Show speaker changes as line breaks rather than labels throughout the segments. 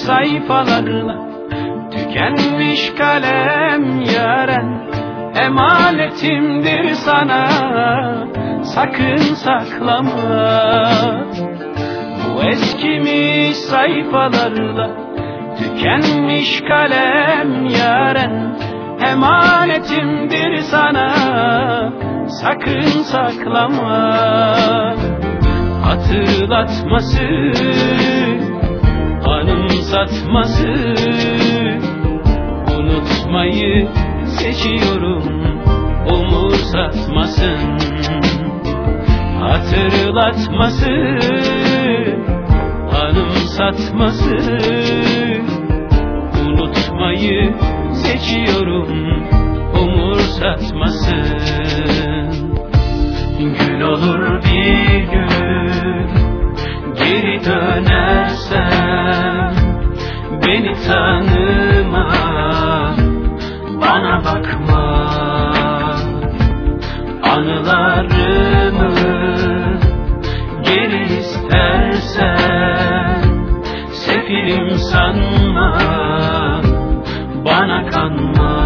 sayfalarla, tükenmiş kalem yaren, emanetimdir sana, sakın saklama. Bu eskimiş sayfalarla, tükenmiş kalem yaren, emanetimdir sana, sakın saklama. Hatırlatması, anımsatması, unutmayı seçiyorum, umursatmasın. Hatırlatması, anımsatması, unutmayı seçiyorum, umursatmasın. Gün olur bir gün, geri dönersem, beni tanıma, bana bakma. Anılarımı geri istersen, sefilim sanma, bana kanma.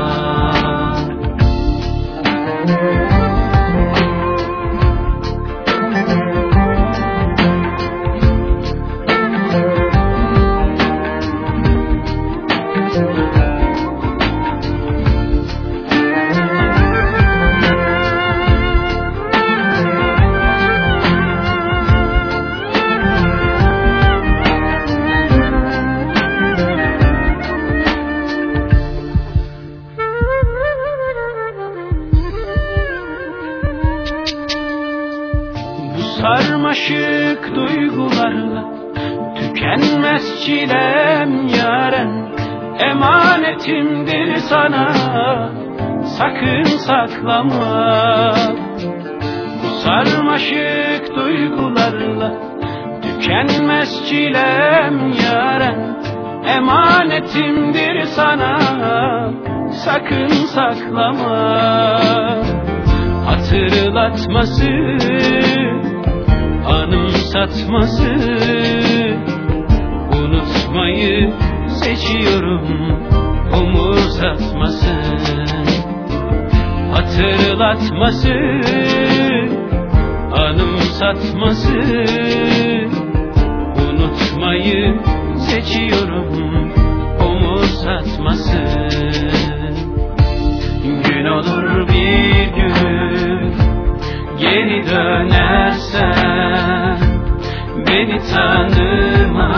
Sarmaşık duygularla, tükenmez çilem yaren, emanetimdir sana, sakın saklama. Bu sarmaşık duygularla, tükenmez çilem yaren, emanetimdir sana, sakın saklama. Hatırlatması, anımsatması, unutmayı seçiyorum, umursatmasın. Hatırlatması, anımsatması, unutmayı seçiyorum, umursatmasın. Gün olur bir gün, geri dönersen, beni tanıma,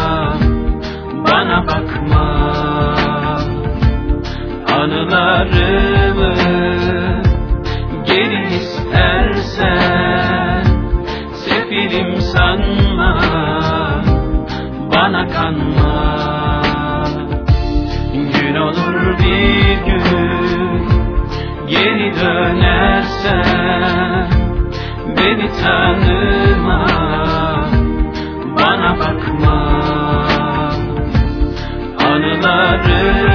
bana bakma. Anılarımı geri istersen, sefilim sanma, bana kanma. Gün olur bir gün, geri dönersen, beni tanıma, bana bakma. Anılarım